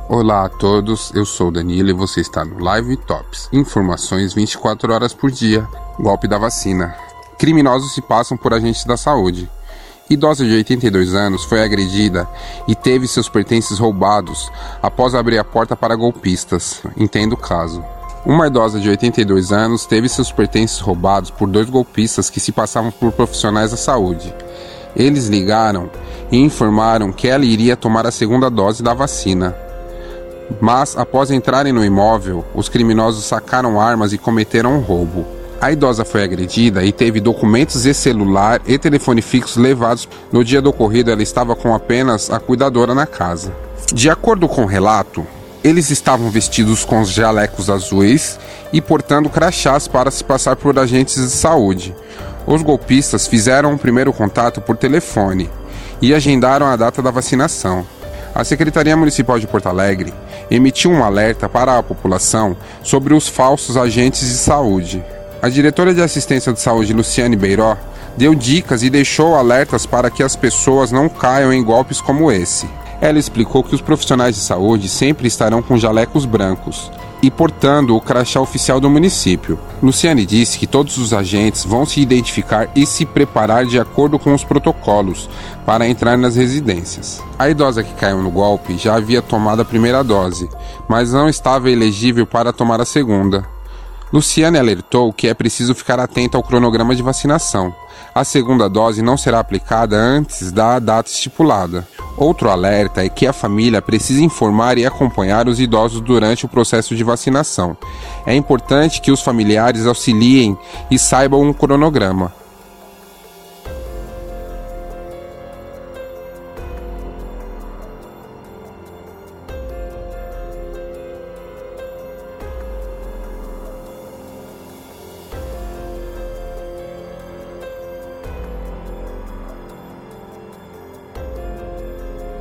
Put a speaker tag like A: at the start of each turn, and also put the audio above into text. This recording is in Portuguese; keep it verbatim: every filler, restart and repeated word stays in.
A: Olá a todos, eu sou o Danilo e você está no Live Tops. Informações vinte e quatro horas por dia. Golpe da vacina. Criminosos se passam por agentes da saúde. Idosa de oitenta e dois anos foi agredida e teve seus pertences roubados após abrir a porta para golpistas. Entenda o caso. Uma idosa de oitenta e dois anos teve seus pertences roubados por dois golpistas que se passavam por profissionais da saúde. Eles ligaram e informaram que ela iria tomar a segunda dose da vacina. Mas, após entrarem no imóvel, os criminosos sacaram armas e cometeram um roubo. A idosa foi agredida e teve documentos e celular e telefone fixo levados. No dia do ocorrido, ela estava com apenas a cuidadora na casa. De acordo com o relato, eles estavam vestidos com os jalecos azuis e portando crachás para se passar por agentes de saúde. Os golpistas fizeram um primeiro contato por telefone e agendaram a data da vacinação. A Secretaria Municipal de Porto Alegre emitiu um alerta para a população sobre os falsos agentes de saúde. A diretora de Assistência de Saúde, Luciane Beiró, deu dicas e deixou alertas para que as pessoas não caiam em golpes como esse. Ela explicou que os profissionais de saúde sempre estarão com jalecos brancos e portando o crachá oficial do município. Luciane disse que todos os agentes vão se identificar e se preparar de acordo com os protocolos para entrar nas residências. A idosa que caiu no golpe já havia tomado a primeira dose, mas não estava elegível para tomar a segunda. Luciane alertou que é preciso ficar atento ao cronograma de vacinação. A segunda dose não será aplicada antes da data estipulada. Outro alerta é que a família precisa informar e acompanhar os idosos durante o processo de vacinação. É importante que os familiares auxiliem e saibam um cronograma.